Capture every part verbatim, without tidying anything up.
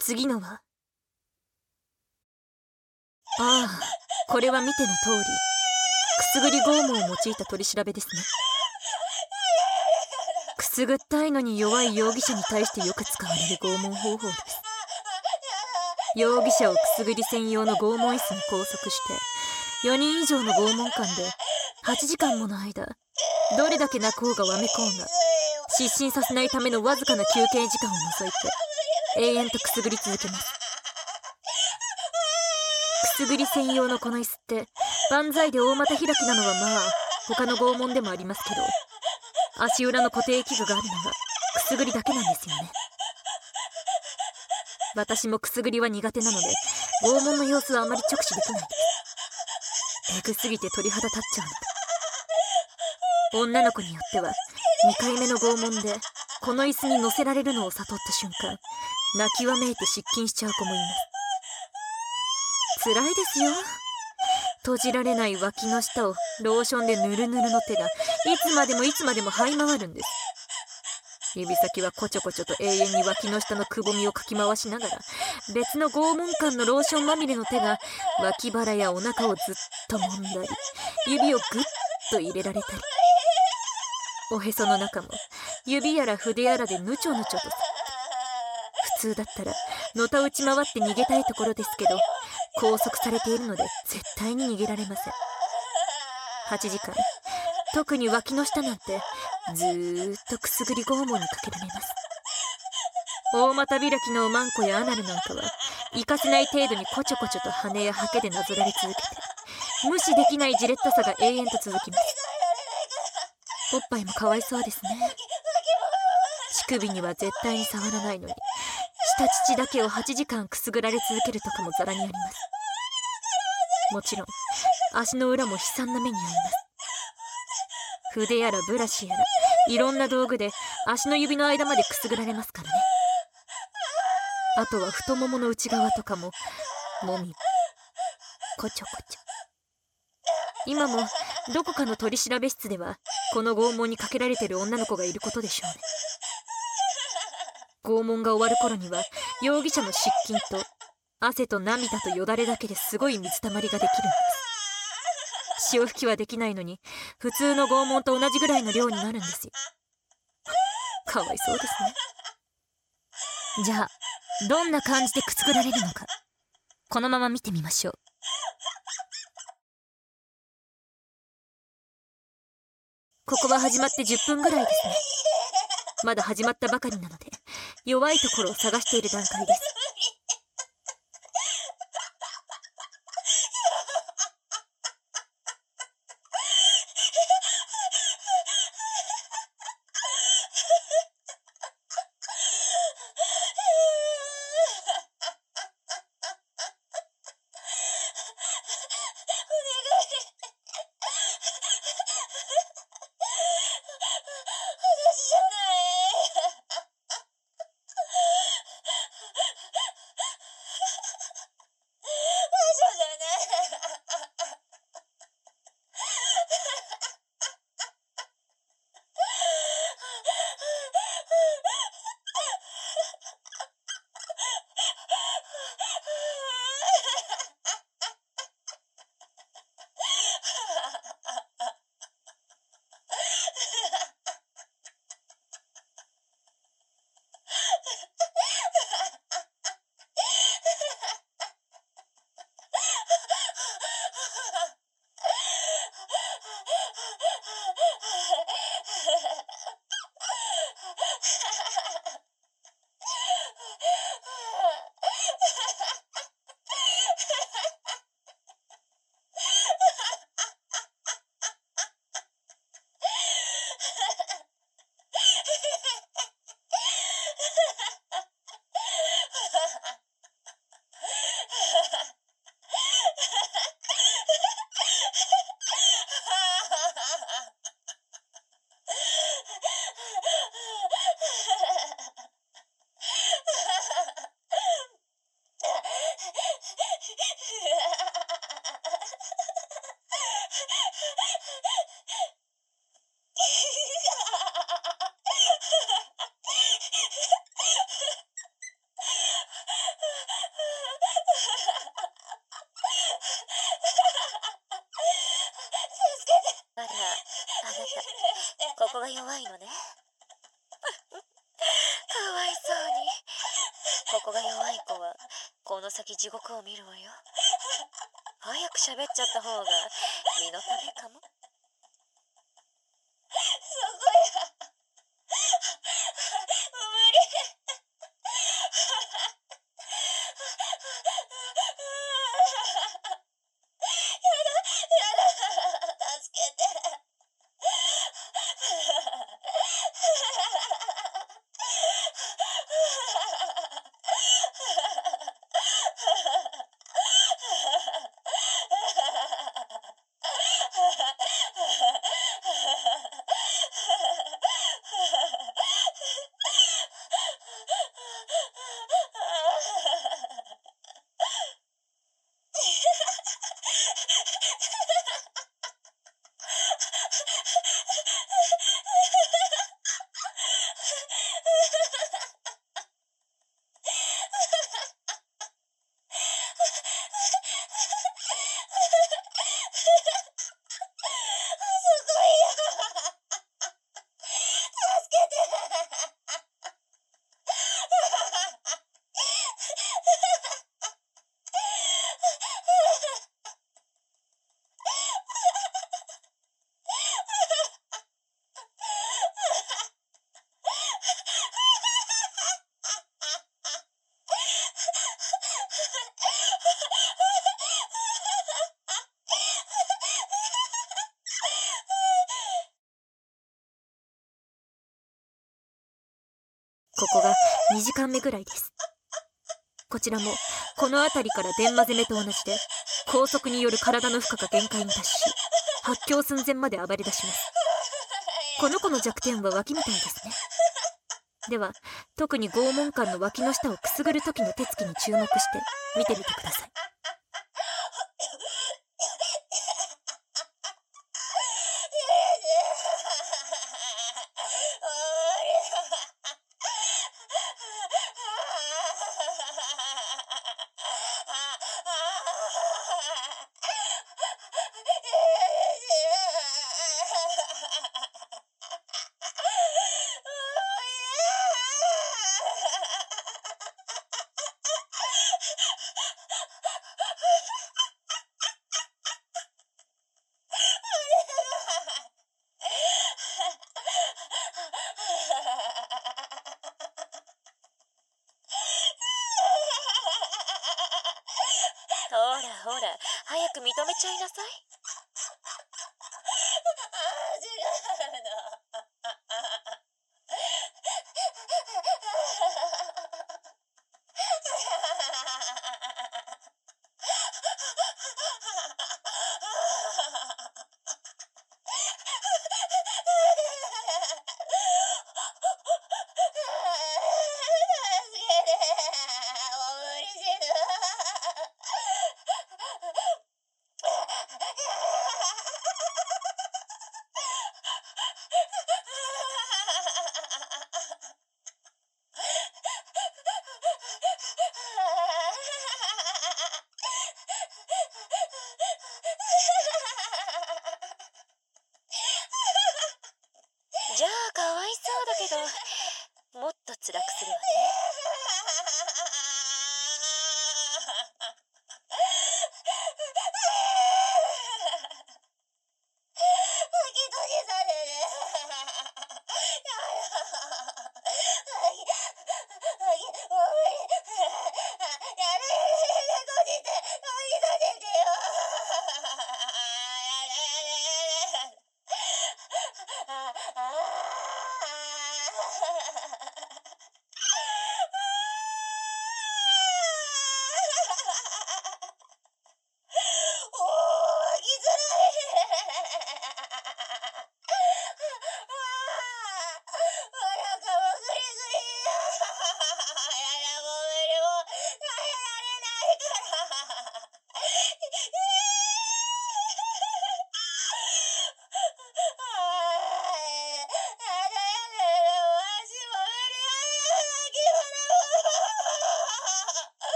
次のは、ああ、これは見ての通り、くすぐり拷問を用いた取り調べですね。くすぐったいのに弱い容疑者に対してよく使われる拷問方法です。容疑者をくすぐり専用の拷問椅子に拘束してよにん以上の拷問官ではちじかんもの間、どれだけ泣こうがわめこうが失神させないためのわずかな休憩時間を除いて永遠とくすぐり続けます。くすぐり専用のこの椅子って万歳で大股開きなのはまあ他の拷問でもありますけど、足裏の固定器具があるのはくすぐりだけなんですよね。私もくすぐりは苦手なので拷問の様子はあまり直視できないです。エグすぎて鳥肌立っちゃうので。女の子によってはにかいめの拷問でこの椅子に乗せられるのを悟った瞬間、泣きわめいて失禁しちゃう子もいます。辛いですよ。閉じられない脇の下をローションでヌルヌルの手がいつまでもいつまでも這い回るんです。指先はこちょこちょと永遠に脇の下のくぼみをかき回しながら、別の拷問官のローションまみれの手が脇腹やお腹をずっと揉んだり、指をグッと入れられたり、おへその中も指やら筆やらでぬちょぬちょと。普通だったらのたうち回って逃げたいところですけど、拘束されているので絶対に逃げられません。はちじかん、特に脇の下なんてずーっとくすぐり拷問にかけられます。大股開きのおまんこやアナルなんかは行かせない程度にこちょこちょと羽やハケでなぞられ続けて、無視できないじれったさが永遠と続きます。おっぱいもかわいそうですね。乳首には絶対に触らないのに下乳だけをはちじかんくすぐられ続けるとかもざらにあります。もちろん足の裏も悲惨な目に遭います。筆やらブラシやらいろんな道具で足の指の間までくすぐられますからね。あとは太ももの内側とかももみこちょこちょ。今もどこかの取り調べ室ではこの拷問にかけられてる女の子がいることでしょうね。拷問が終わる頃には容疑者の失禁と汗と涙とよだれだけですごい水たまりができるんです。潮吹きはできないのに普通の拷問と同じぐらいの量になるんですよ。かわいそうですね。じゃあどんな感じでくすぐられるのか、このまま見てみましょう。ここは始まってじゅっぷんぐらいですね。まだ始まったばかりなので弱いところを探している段階です。 こが弱いのね。かわいそうに。ここが弱い子はこの先地獄を見るわよ。早く喋っちゃった方が身のためかも。 そこや。無理。助けて。 ここがにじかんめぐらいです。こちらもこの辺りから電マ攻めと同じで拘束による体の負荷が限界に達し発狂寸前まで暴れ出します。この子の弱点は脇みたいですね。では特に拷問官の脇の下をくすぐる時の手つきに注目して見てみてください。ほらほら、早く認めちゃいなさい。 違うの。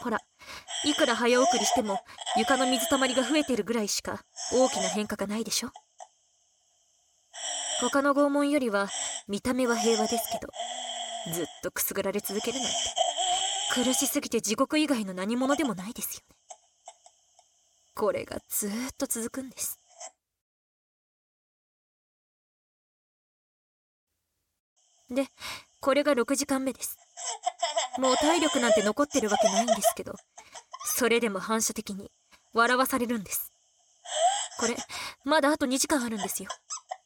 ほら、いくら早送りしても床の水たまりが増えてるぐらいしか大きな変化がないでしょ。他の拷問よりは見た目は平和ですけど、ずっとくすぐられ続けるなんて苦しすぎて地獄以外の何者でもないですよね。これがずーっと続くんです。で、これがろくじかんめです。もう体力なんて残ってるわけないんですけど、それでも反射的に笑わされるんです。これまだあとにじかんあるんですよ。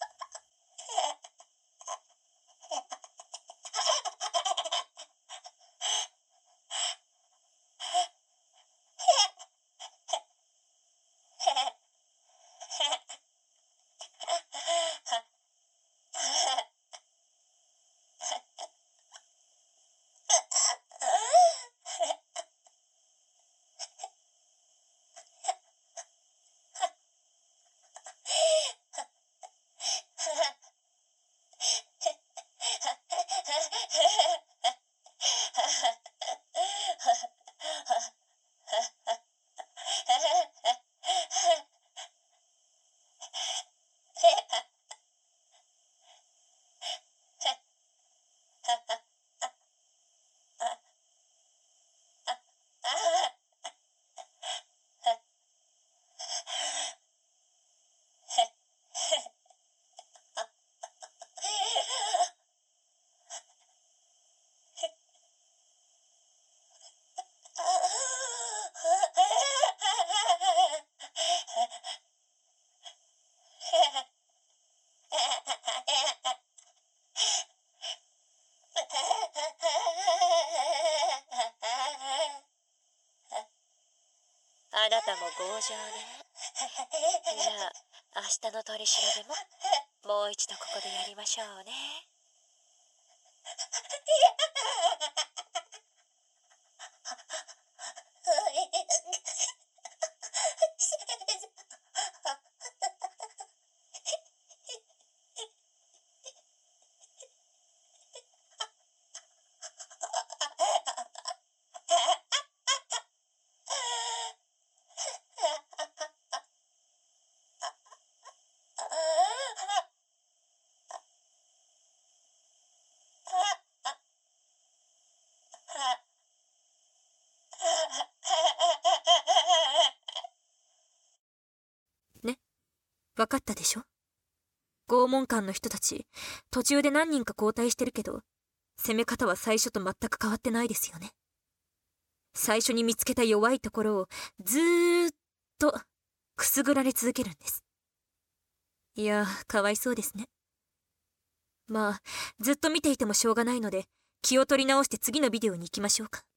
あなたも強情ね。じゃあ明日の取り調べももう一度ここでやりましょうね。 ね、わかったでしょ。拷問官の人たち、途中で何人か交代してるけど、攻め方は最初と全く変わってないですよね。最初に見つけた弱いところをずーっとくすぐられ続けるんです。いやー、かわいそうですね。まあ、ずっと見ていてもしょうがないので、気を取り直して次のビデオに行きましょうか。